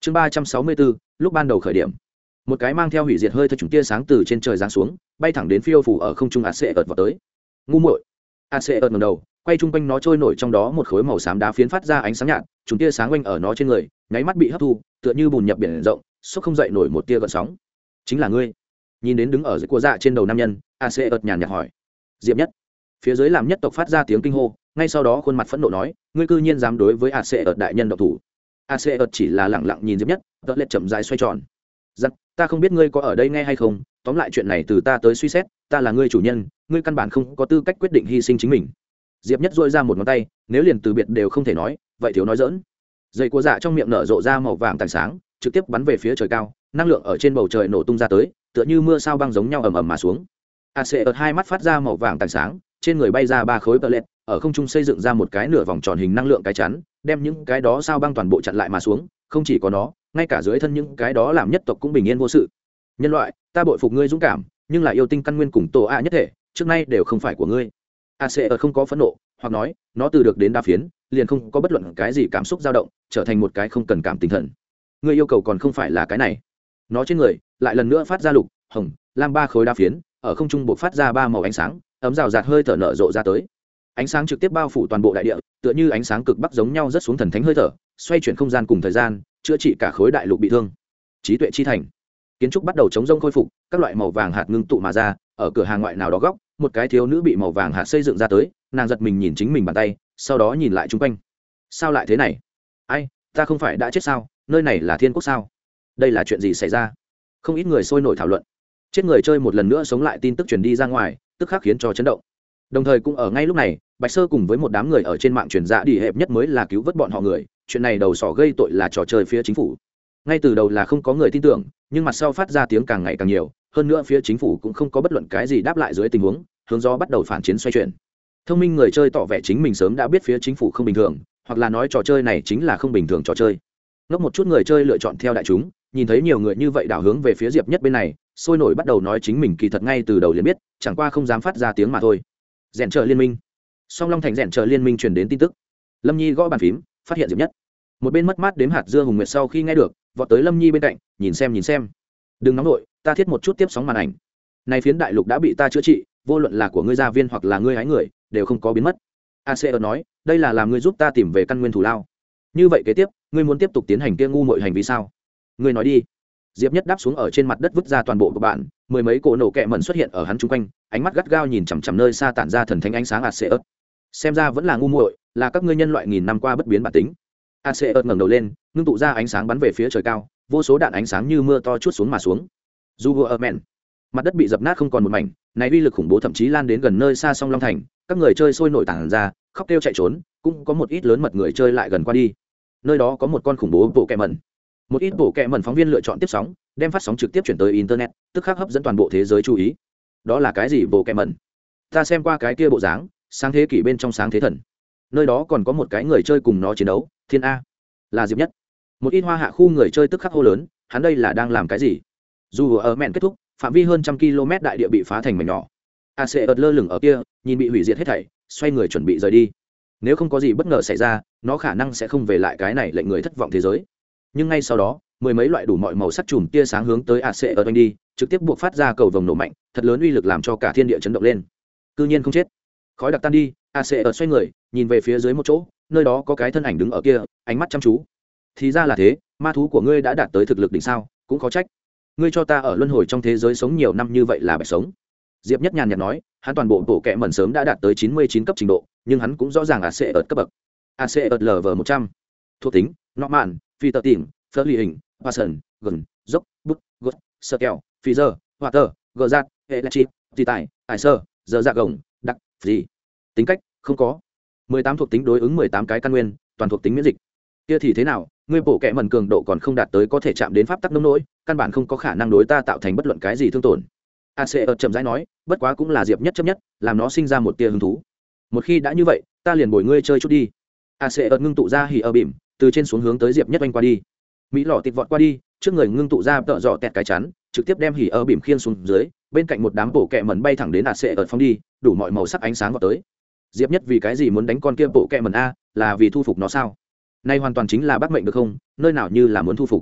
chương 364, lúc ban đầu khởi điểm. Một cái mang theo hủy diệt hơi thở chủng tia sáng từ trên trời giáng xuống, bay thẳng đến phiêu phủ ở không trung Ace ợt vào tới. Ngu muội. Ace ợt ngẩng đầu, quay chung quanh nó trôi nổi trong đó một khối màu xám đá phiến phát ra ánh sáng nhạt, chủng tia sáng quanh ở nó trên người, nháy mắt bị hấp thu, tựa như bùn nhập biển rộng, xốc không dậy nổi một tia gợn sóng. Chính là ngươi. Nhìn đến đứng ở dưới của dạ trên đầu nam nhân, Ace ợt nhàn nhạt hỏi. Diệp Nhất. Phía dưới làm nhất tộc phát ra tiếng kinh hô, ngay sau đó khuôn mặt phẫn nộ nói, ngươi cư nhiên dám đối với Ace ợt đại nhân động thủ. Ace ợt chỉ là lẳng lặng nhìn Diệp Nhất, đỡ lệ chậm rãi xoay tròn. Giặc, ta không biết ngươi có ở đây nghe hay không, tóm lại chuyện này từ ta tới suy xét, ta là ngươi chủ nhân, ngươi căn bản không có tư cách quyết định hy sinh chính mình. Diệp Nhất duỗi ra một ngón tay, nếu liền từ biệt đều không thể nói, vậy thiếu nói dỡn. Dây của dạ trong miệng nở rộ ra màu vàng tảng sáng, trực tiếp bắn về phía trời cao, năng lượng ở trên bầu trời nổ tung ra tới, tựa như mưa sao băng giống nhau ầm ầm mà xuống. Ace ợt hai mắt phát ra màu vàng tảng sáng, trên người bay ra ba khối pellet, ở không trung xây dựng ra một cái nửa vòng tròn hình năng lượng cái chắn, đem những cái đó sao băng toàn bộ chặn lại mà xuống, không chỉ có nó, ngay cả dưới thân những cái đó làm nhất tộc cũng bình yên vô sự. Nhân loại, ta bội phục ngươi dũng cảm, nhưng là yêu tinh căn nguyên cùng tổ a nhất thể, trước nay đều không phải của ngươi. Ace không có phẫn nộ, hoặc nói, nó từ được đến đa phiến, liền không có bất luận cái gì cảm xúc dao động, trở thành một cái không cần cảm tinh thần. Ngươi yêu cầu còn không phải là cái này. Nó trên người lại lần nữa phát ra lục, hồng, lam ba khối đa phiến, ở không trung bộc phát ra ba màu ánh sáng, ấm rào rạt hơi thở nở rộ ra tới. Ánh sáng trực tiếp bao phủ toàn bộ đại địa, tựa như ánh sáng cực bắc giống nhau rất xuống thần thánh hơi thở, xoay chuyển không gian cùng thời gian, chữa trị cả khối đại lục bị thương. Trí tuệ chi thành. Kiến trúc bắt đầu chống rông khôi phục, các loại màu vàng hạt ngưng tụ mà ra, ở cửa hàng ngoại nào đó góc, một cái thiếu nữ bị màu vàng hạt xây dựng ra tới, nàng giật mình nhìn chính mình bàn tay, sau đó nhìn lại xung quanh. Sao lại thế này? Ai, ta không phải đã chết sao? Nơi này là thiên quốc sao? Đây là chuyện gì xảy ra? Không ít người sôi nổi thảo luận. Chết người chơi một lần nữa sống lại tin tức truyền đi ra ngoài, tức khắc khiến cho chấn động. Đồng thời cũng ở ngay lúc này, Bạch Sơ cùng với một đám người ở trên mạng truyền dạ đi hẹp nhất mới là cứu vớt bọn họ người, chuyện này đầu sỏ gây tội là trò chơi phía chính phủ. Ngay từ đầu là không có người tin tưởng, nhưng mặt sau phát ra tiếng càng ngày càng nhiều, hơn nữa phía chính phủ cũng không có bất luận cái gì đáp lại dưới tình huống, hướng gió bắt đầu phản chiến xoay chuyển. Thông minh người chơi tỏ vẻ chính mình sớm đã biết phía chính phủ không bình thường, hoặc là nói trò chơi này chính là không bình thường trò chơi. Ngốc một chút người chơi lựa chọn theo đại chúng, nhìn thấy nhiều người như vậy đảo hướng về phía Diệp Nhất bên này, sôi nổi bắt đầu nói chính mình kỳ thật ngay từ đầu liền biết, chẳng qua không dám phát ra tiếng mà thôi. Rèn chờ liên minh. Song Long Thành rèn chờ liên minh truyền đến tin tức. Lâm Nhi gõ bàn phím, phát hiện Diệp Nhất. Một bên mất mát đếm hạt dưa Hùng Nguyệt sau khi nghe được, vọt tới Lâm Nhi bên cạnh, nhìn xem. Đừng nóng nổi, ta thiết một chút tiếp sóng màn ảnh. Này phiến đại lục đã bị ta chữa trị, vô luận là của ngươi gia viên hoặc là ngươi hái người, đều không có biến mất. Ace nói, đây là làm ngươi giúp ta tìm về căn nguyên thủ lao. Như vậy kế tiếp, ngươi muốn tiếp tục tiến hành kia ngu muội hành vi sao? Ngươi nói đi. Diệp Nhất đáp xuống ở trên mặt đất vứt ra toàn bộ của bạn, mười mấy cổ nổ kẹ mẩn xuất hiện ở hắn chung quanh, ánh mắt gắt gao nhìn chằm chằm nơi xa tản ra thần thánh ánh sáng Ace. Xem ra vẫn là ngu muội, là các ngươi nhân loại nghìn năm qua bất biến bản tính. Ace ngẩng đầu lên, ngưng tụ ra ánh sáng bắn về phía trời cao, vô số đạn ánh sáng như mưa to chút xuống mà xuống. Jugoerman. Mặt đất bị dập nát không còn một mảnh, này uy lực khủng bố thậm chí lan đến gần nơi xa Song Long Thành, các người chơi sôi nổi tản ra, khóc kêu chạy trốn, cũng có một ít lớn mật người chơi lại gần qua đi. Nơi đó có một con khủng bố bộ kẹ mẩn. Một ít bộ kẹ mẩn phóng viên lựa chọn tiếp sóng, đem phát sóng trực tiếp chuyển tới internet, tức khắc hấp dẫn toàn bộ thế giới chú ý. Đó là cái gì bộ kẹ mẩn? Ta xem qua cái kia bộ dáng, sáng thế kỷ bên trong sáng thế thần. Nơi đó còn có một cái người chơi cùng nó chiến đấu, Thiên A, là Diệp Nhất. Một ít hoa hạ khu người chơi tức khắc hô lớn, hắn đây là đang làm cái gì? Dù ở mẹn kết thúc, phạm vi hơn 100 km đại địa bị phá thành mảnh nhỏ. Ace lơ lửng ở kia, nhìn bị hủy diệt hết thảy, xoay người chuẩn bị rời đi. Nếu không có gì bất ngờ xảy ra, nó khả năng sẽ không về lại cái này lệnh người thất vọng thế giới. Nhưng ngay sau đó, mười mấy loại đủ mọi màu sắc chùm tia sáng hướng tới Ace oanh đi, trực tiếp buộc phát ra cầu vồng nổ mạnh, thật lớn uy lực làm cho cả thiên địa chấn động lên. Cư nhiên không chết. Khói đặc tan đi, Ace xoay người, nhìn về phía dưới một chỗ, nơi đó có cái thân ảnh đứng ở kia, ánh mắt chăm chú. Thì ra là thế, ma thú của ngươi đã đạt tới thực lực đỉnh sao, cũng khó trách. Ngươi cho ta ở luân hồi trong thế giới sống nhiều năm như vậy là bạch sống. Diệp Nhất nhàn nhạt nói, hắn toàn bộ bộ kệ mẩn sớm đã đạt tới 99 cấp trình độ, nhưng hắn cũng rõ ràng Ace cấp bậc. Ace LV100. Thuộc tính: Norman, Phi tơ tỉnh, Phơ ly hình, Passion, gần, dốc, bút, gột, sơ kẹo, phi giờ, water, gờ giạt, electric, tì tài, ải sơ, giờ dạ gồng, đặc, gì. Tính cách: không có. 18 thuộc tính đối ứng 18 cái căn nguyên, toàn thuộc tính miễn dịch. Kia thì thế nào, ngươi bộ kệ mẩn cường độ còn không đạt tới có thể chạm đến pháp tắc nông nỗi, căn bản không có khả năng đối ta tạo thành bất luận cái gì thương tổn. Ace chậm rãi nói, bất quá cũng là Diệp Nhất chấp nhất, làm nó sinh ra một tia hứng thú. Một khi đã như vậy, ta liền bồi ngươi chơi chút đi. Ace ngưng tụ ra hỉ ở bìm, từ trên xuống hướng tới Diệp Nhất oanh qua đi. Mỹ lọ tịt vọt qua đi, trước người ngưng tụ ra tợ dọ tẹt cái chắn, trực tiếp đem hỉ ở bìm khiên xuống dưới, bên cạnh một đám bộ kệ mẩn bay thẳng đến Ace phóng đi, đủ mọi màu sắc ánh sáng vọt tới. Diệp Nhất vì cái gì muốn đánh con kia bộ kệ mẩn a, là vì thu phục nó sao? Nay hoàn toàn chính là bác mệnh được không, nơi nào như là muốn thu phục.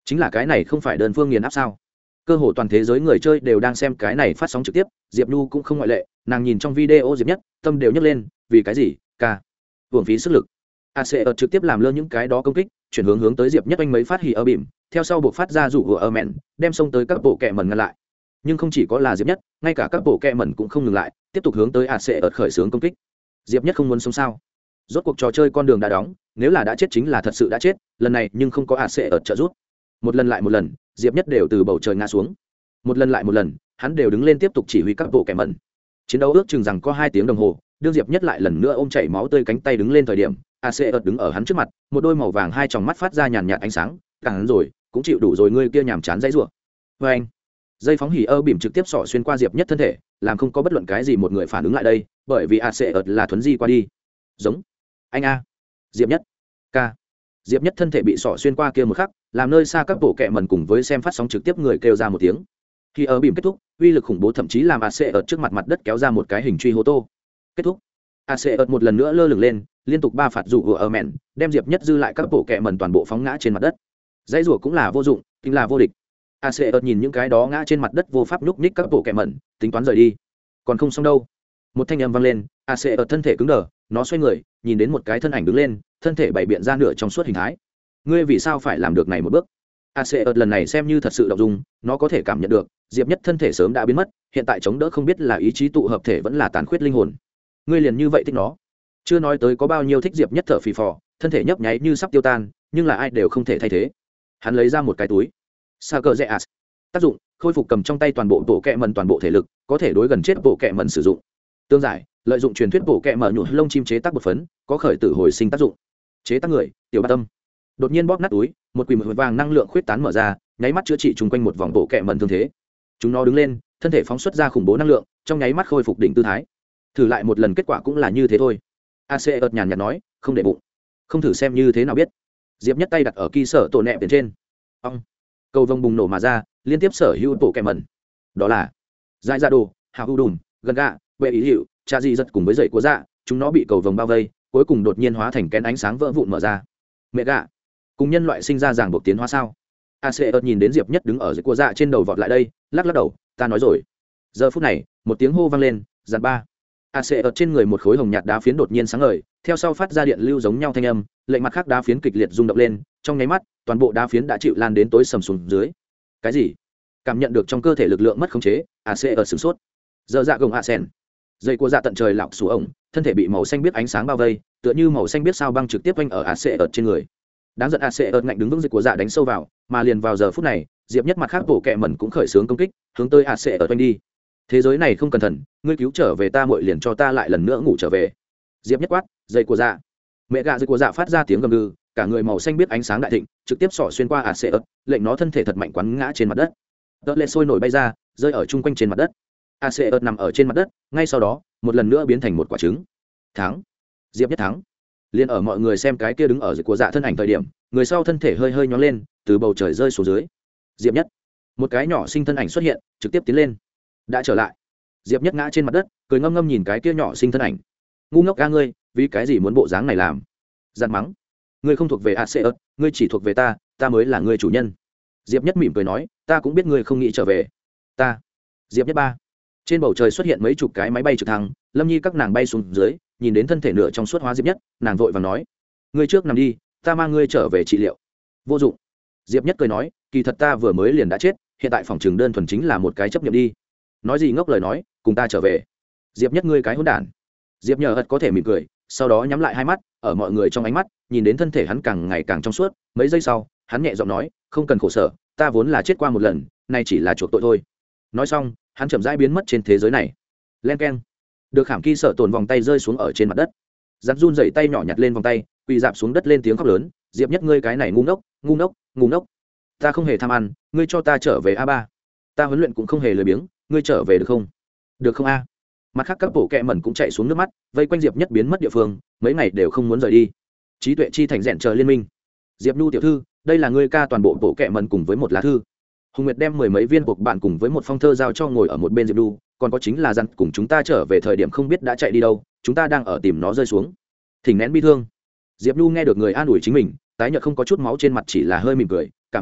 chính là cái này không phải đơn phương nghiền áp sao? Cơ hồ toàn thế giới người chơi đều đang xem cái này phát sóng trực tiếp, Diệp Nhu cũng không ngoại lệ, nàng nhìn trong video Diệp Nhất, tâm đều nhấc lên, vì cái gì? Ca, uổng phí sức lực. AC trực tiếp làm lơ những cái đó công kích, chuyển hướng tới Diệp Nhất anh mấy phát hỉ ở bìm, theo sau buộc phát ra rủ của mẹn, đem xông tới các bộ kệ mẩn ngăn lại. Nhưng không chỉ có là Diệp Nhất, ngay cả các bộ kệ mẩn cũng không ngừng lại, tiếp tục hướng tới AC khởi xướng công kích. Diệp Nhất không muốn sống sao? Rốt cuộc trò chơi con đường đã đóng, nếu là đã chết chính là thật sự đã chết, lần này nhưng không có AC trợ giúp. Một lần lại một lần, Diệp Nhất đều từ bầu trời ngã xuống. Một lần lại một lần, hắn đều đứng lên tiếp tục chỉ huy các bộ kệ mẩn. Chiến đấu ước chừng rằng có 2 tiếng đồng hồ, đương Diệp Nhất lại lần nữa ôm chảy máu tươi cánh tay đứng lên thời điểm, AC đứng ở hắn trước mặt, một đôi màu vàng hai tròng mắt phát ra nhàn nhạt ánh sáng, càng hắn rồi, cũng chịu đủ rồi ngươi kia nhàm chán dãy rủa. Và anh, dây phóng hỉ bìm trực tiếp xỏ xuyên qua Diệp Nhất thân thể, làm không có bất luận cái gì một người phản ứng lại đây, bởi vì AC là thuấn di qua đi. Giống, anh a, Diệp Nhất, ca. Diệp Nhất thân thể bị xỏ xuyên qua kia một khắc, làm nơi xa các bộ kệ mẩn cùng với xem phát sóng trực tiếp người kêu ra một tiếng. Khi bìm kết thúc, uy lực khủng bố thậm chí làm AC trước mặt đất kéo ra một cái hình truy hô tô. Kết thúc. AC một lần nữa lơ lửng lên, liên tục 3 phạt rủ ở mẹn, đem Diệp Nhất dư lại các bộ kệ mẩn toàn bộ phóng ngã trên mặt đất. Dãy rủa cũng là vô dụng, chính là vô địch. AC nhìn những cái đó ngã trên mặt đất vô pháp nhúc nhích các bộ kệ mẩn, tính toán rời đi. Còn không xong đâu. Một thanh âm vang lên, AC thân thể cứng đờ, nó xoay người, nhìn đến một cái thân ảnh đứng lên, thân thể bày biện ra nửa trong suốt hình thái. Ngươi vì sao phải làm được này một bước? AC lần này xem như thật sự động dung, nó có thể cảm nhận được, Diệp Nhất thân thể sớm đã biến mất, hiện tại chống đỡ không biết là ý chí tụ hợp thể vẫn là tàn khuyết linh hồn. Ngươi liền như vậy thích nó? Chưa nói tới có bao nhiêu thích Diệp Nhất thở phì phò, thân thể nhấp nháy như sắp tiêu tan, nhưng là ai đều không thể thay thế. Hắn lấy ra một cái túi. Sageas. Tác dụng: khôi phục cầm trong tay toàn bộ bộ kệ mẩn toàn bộ thể lực, có thể đối gần chết bộ kệ mẩn sử dụng. Tương giải: lợi dụng truyền thuyết bộ kệ mẩn nhũ lông chim chế tác bột phấn, có khởi tử hồi sinh tác dụng. Chế tác người: Tiểu Ba Tâm. Đột nhiên bóp nát túi, một quỷ mực vàng năng lượng khuyết tán mở ra, nháy mắt chữa trị chung quanh một vòng bộ kệ mẩn thương thế. Chúng nó đứng lên, thân thể phóng xuất ra khủng bố năng lượng, trong nháy mắt khôi phục đỉnh tư thái. Thử lại một lần kết quả cũng là như thế thôi. AC nhàn nhạt nói, không để bụng, không thử xem như thế nào biết. Diệp Nhất tay đặt ở kỳ sở tổ nẹ tiền trên, ông cầu vồng bùng nổ mà ra, liên tiếp sở hữu bộ kệ mẩn, đó là dại ra đồ, hào hữu đùm, gần gạ, vệ ý hiệu, cha di giật cùng với dậy của dạ, chúng nó bị cầu vồng bao vây, cuối cùng đột nhiên hóa thành kén ánh sáng vỡ vụn mở ra. Mẹ gạ, cùng nhân loại sinh ra ràng buộc tiến hóa sao? AC nhìn đến Diệp Nhất đứng ở dậy của dạ trên đầu vọt lại đây, lắc lắc đầu, ta nói rồi. Giờ phút này, một tiếng hô vang lên, dàn ba. AC trên người một khối hồng nhạt đá phiến đột nhiên sáng ngời, theo sau phát ra điện lưu giống nhau thanh âm, lệnh mặt khác đá phiến kịch liệt rung động lên, trong nháy mắt, toàn bộ đá phiến đã chịu lan đến tối sầm xuống dưới. Cái gì? Cảm nhận được trong cơ thể lực lượng mất khống chế, AC sửng sốt. Giờ dạ gồng sen, dây của dạ tận trời lọc xuống ổng, thân thể bị màu xanh biết ánh sáng bao vây, tựa như màu xanh biết sao băng trực tiếp quanh ở AC trên người. Đáng giận AC ngạnh đứng vững, dây của dạ đánh sâu vào, mà liền vào giờ phút này, Diệp Nhất mặt khác bộ kệ mẩn cũng khởi xướng công kích, hướng tới AC quanh đi. Thế giới này không cẩn thận, ngươi cứu trở về ta muội liền cho ta lại lần nữa ngủ trở về. Diệp Nhất quát, dây của dạ. Mẹ gạ dây của dạ phát ra tiếng gầm gừ, cả người màu xanh biết ánh sáng đại thịnh, trực tiếp xỏ xuyên qua AC, lệnh nó thân thể thật mạnh quắn ngã trên mặt đất. Tơ lệ sôi nổi bay ra, rơi ở chung quanh trên mặt đất. AC nằm ở trên mặt đất, ngay sau đó, một lần nữa biến thành một quả trứng. Thắng. Diệp Nhất thắng. Liên ở mọi người xem cái kia đứng ở dưới của dạ thân ảnh thời điểm, người sau thân thể hơi hơi nhón lên, từ bầu trời rơi xuống dưới. Diệp Nhất. Một cái nhỏ sinh thân ảnh xuất hiện, trực tiếp tiến lên. Đã trở lại. Diệp Nhất ngã trên mặt đất, cười ngâm ngâm nhìn cái kia nhỏ sinh thân ảnh. Ngu ngốc ca ngươi, vì cái gì muốn bộ dáng này làm? Giận mắng. Ngươi không thuộc về AC, ngươi chỉ thuộc về ta, ta mới là ngươi chủ nhân. Diệp Nhất mỉm cười nói, ta cũng biết ngươi không nghĩ trở về. Ta. Diệp Nhất ba. Trên bầu trời xuất hiện mấy chục cái máy bay trực thăng, Lâm Nhi các nàng bay xuống dưới, nhìn đến thân thể nửa trong suốt hóa Diệp Nhất, nàng vội vàng nói, ngươi trước nằm đi, ta mang ngươi trở về trị liệu. Vô dụng. Diệp Nhất cười nói, kỳ thật ta vừa mới liền đã chết, hiện tại phòng trường đơn thuần chính là một cái chấp nhận đi. Nói gì ngốc lời nói, cùng ta trở về. Diệp Nhất ngươi cái hỗn đản. Diệp Nhờ ật có thể mỉm cười, sau đó nhắm lại hai mắt, ở mọi người trong ánh mắt, nhìn đến thân thể hắn càng ngày càng trong suốt, mấy giây sau, hắn nhẹ giọng nói, không cần khổ sở, ta vốn là chết qua một lần, nay chỉ là chuộc tội thôi. Nói xong, hắn chậm rãi biến mất trên thế giới này. Len keng. Được khảm kỳ sở tổn vòng tay rơi xuống ở trên mặt đất. Giặt run rẩy tay nhỏ nhặt lên vòng tay, quỳ dạp xuống đất lên tiếng khóc lớn, Diệp Nhất ngươi cái này ngu ngốc, ngu ngốc, ngu ngốc. Ta không hề tham ăn, ngươi cho ta trở về A3. Ta huấn luyện cũng không hề lười biếng, ngươi trở về được không? Được không a? Mặt khác các bộ kệ mẩn cũng chạy xuống nước mắt, vây quanh Diệp Nhất biến mất địa phương, mấy ngày đều không muốn rời đi. Trí tuệ chi thành rèn chờ liên minh. Diệp Nhu tiểu thư, đây là ngươi ca toàn bộ kệ mẩn cùng với một lá thư. Hùng Nguyệt đem 10 mấy viên buộc bạn cùng với một phong thơ giao cho ngồi ở một bên Diệp Nhu, còn có chính là dặn cùng chúng ta trở về thời điểm không biết đã chạy đi đâu, chúng ta đang ở tìm nó rơi xuống. Thỉnh nén bi thương. Diệp Nhu nghe được người an ủi chính mình, tái nhợt không có chút máu trên mặt chỉ là hơi mỉm cười, cảm ơn ngươi,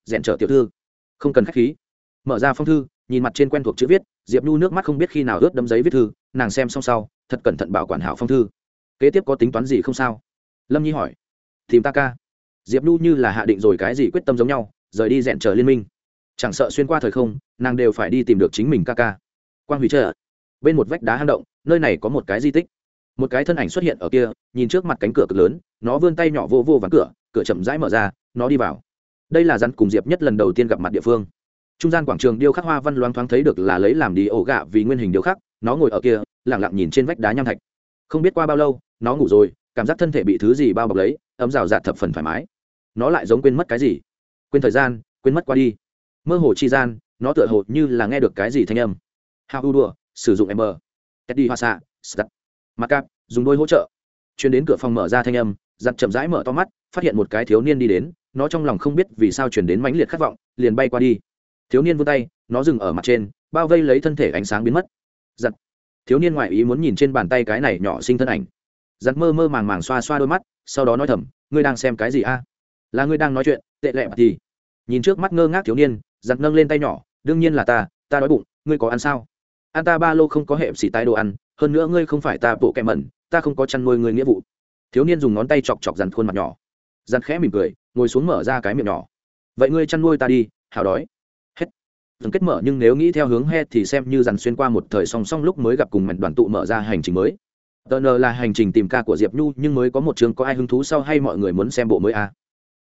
rèn trở tiểu thư không cần khách khí. Mở ra phong thư, nhìn mặt trên quen thuộc chữ viết, Diệp Nhu nước mắt không biết khi nào ướt đẫm giấy viết thư, nàng xem xong sau thật cẩn thận bảo quản hảo phong thư. Kế tiếp có tính toán gì không sao? Lâm Nhi hỏi. Tìm ta ca. Diệp Nhu như là hạ định rồi cái gì quyết tâm giống nhau, rời đi rèn trở liên minh. Chẳng sợ xuyên qua thời không, nàng đều phải đi tìm được chính mình ca ca. Quang hủy chờ. Bên một vách đá hang động, nơi này có một cái di tích. Một cái thân ảnh xuất hiện ở kia, nhìn trước mặt cánh cửa cực lớn, nó vươn tay nhỏ vô vô ván cửa, cửa chậm rãi mở ra, nó đi vào. Đây là Rắn cùng Diệp Nhất lần đầu tiên gặp mặt địa phương. Trung gian quảng trường điêu khắc hoa văn loáng thoáng thấy được là lấy làm đi ổ gạ vì nguyên hình điêu khắc, nó ngồi ở kia, lặng lặng nhìn trên vách đá nham thạch. Không biết qua bao lâu, nó ngủ rồi, cảm giác thân thể bị thứ gì bao bọc lấy, ấm rào rạt thập phần thoải mái. Nó lại giống quên mất cái gì, quên thời gian, quên mất qua đi. Mơ hồ chi gian, nó tựa hồ như là nghe được cái gì thanh âm. Hao u đùa, sử dụng ember. Teddy hoa xạ, stat. Mặt cạp, dùng đôi hỗ trợ. Chuyến đến cửa phòng mở ra thanh âm, giặt chậm rãi mở to mắt, phát hiện một cái thiếu niên đi đến, nó trong lòng không biết vì sao chuyển đến mãnh liệt khát vọng, liền bay qua đi. Thiếu niên vươn tay, nó dừng ở mặt trên, bao vây lấy thân thể ánh sáng biến mất. Giặt. Thiếu niên ngoại ý muốn nhìn trên bàn tay cái này nhỏ xinh thân ảnh. Giặt mơ mơ màng màng xoa xoa đôi mắt, sau đó nói thầm, ngươi đang xem cái gì a? Là ngươi đang nói chuyện, tệ lệ mà thì. Nhìn trước mắt ngơ ngác thiếu niên, giặt nâng lên tay nhỏ, đương nhiên là ta đói bụng, ngươi có ăn sao? Ăn ta ba lô không có hệ xỉ tay đồ ăn, hơn nữa ngươi không phải ta bộ kẹm mẩn, ta không có chăn nuôi ngươi nghĩa vụ. Thiếu niên dùng ngón tay chọc chọc dằn khuôn mặt nhỏ. Dằn khẽ mỉm cười, ngồi xuống mở ra cái miệng nhỏ. Vậy ngươi chăn nuôi ta đi, hào đói. Hết. Dần kết mở nhưng nếu nghĩ theo hướng he thì xem như dằn xuyên qua một thời song song lúc mới gặp cùng mảnh đoàn tụ mở ra hành trình mới. Turner là hành trình tìm ca của Diệp Nhu nhưng mới có một chương có ai hứng thú sau hay mọi người muốn xem bộ mới a.